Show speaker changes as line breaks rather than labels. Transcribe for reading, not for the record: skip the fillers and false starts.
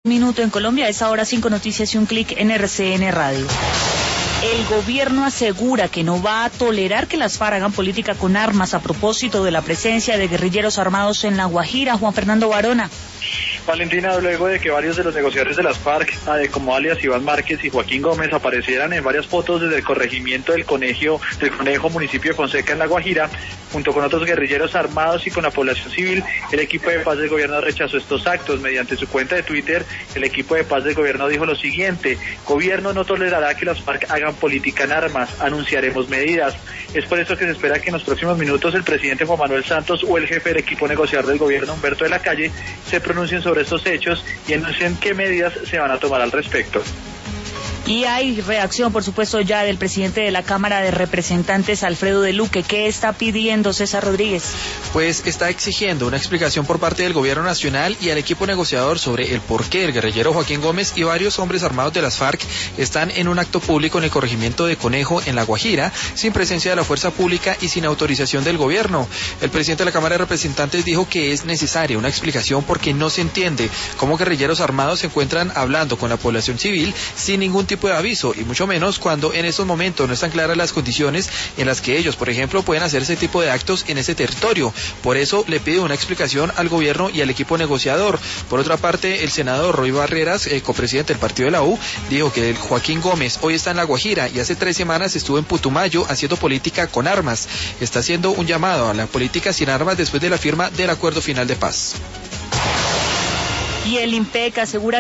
Minuto en Colombia, es ahora 5 noticias y un clic en RCN Radio. El gobierno asegura que no va a tolerar que las FARC hagan política con armas a propósito de la presencia de guerrilleros armados en La Guajira. Juan Fernando Barona.
Valentina, luego de que varios de los negociadores de las FARC, como alias Iván Márquez y Joaquín Gómez, aparecieran en varias fotos desde el corregimiento del Conejo municipio de Fonseca en La Guajira, junto con otros guerrilleros armados y con la población civil, el equipo de paz del gobierno rechazó estos actos. Mediante su cuenta de Twitter, el equipo de paz del gobierno dijo lo siguiente: gobierno no tolerará que las FARC hagan política en armas, anunciaremos medidas. Es por eso que se espera que en los próximos minutos el presidente Juan Manuel Santos o el jefe del equipo negociador del gobierno, Humberto de la Calle, se pronuncien sobre estos hechos y anuncien qué medidas se van a tomar al respecto.
Y hay reacción, por supuesto, ya del presidente de la Cámara de Representantes, Alfredo de Luque. ¿Qué está pidiendo César Rodríguez?
Pues está exigiendo una explicación por parte del gobierno nacional y al equipo negociador sobre el por qué el guerrillero Joaquín Gómez y varios hombres armados de las FARC están en un acto público en el corregimiento de Conejo, en La Guajira, sin presencia de la fuerza pública y sin autorización del gobierno. El presidente de la Cámara de Representantes dijo que es necesaria una explicación porque no se entiende cómo guerrilleros armados se encuentran hablando con la población civil sin ningún tipo de aviso, y mucho menos cuando en estos momentos no están claras las condiciones en las que ellos, por ejemplo, pueden hacer ese tipo de actos en ese territorio. Por eso le pide una explicación al gobierno y al equipo negociador. Por otra parte, el senador Roy Barreras, copresidente del partido de la U, dijo que Joaquín Gómez hoy está en La Guajira y hace 3 semanas estuvo en Putumayo haciendo política con armas. Está haciendo un llamado a la política sin armas después de la firma del acuerdo final de paz.
Y el IMPEC asegura